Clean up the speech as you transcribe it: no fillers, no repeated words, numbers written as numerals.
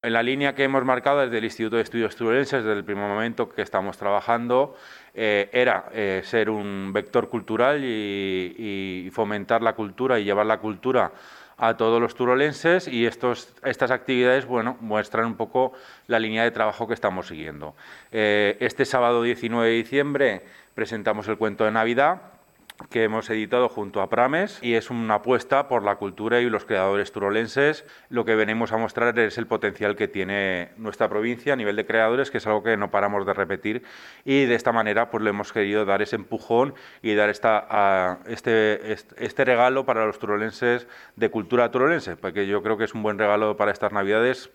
En la línea que hemos marcado desde el Instituto de Estudios Turolenses, desde el primer momento que estamos trabajando, era ser un vector cultural y fomentar la cultura y llevar la cultura a todos los turolenses, y estas actividades, bueno, muestran un poco la línea de trabajo que estamos siguiendo. Este sábado 19 de diciembre presentamos el cuento de Navidad, que hemos editado junto a Prames, y es una apuesta por la cultura y los creadores turolenses. Lo que venimos a mostrar es el potencial que tiene nuestra provincia a nivel de creadores, que es algo que no paramos de repetir, y de esta manera pues le hemos querido dar ese empujón y dar este regalo para los turolenses de cultura turolense, porque yo creo que es un buen regalo para estas Navidades,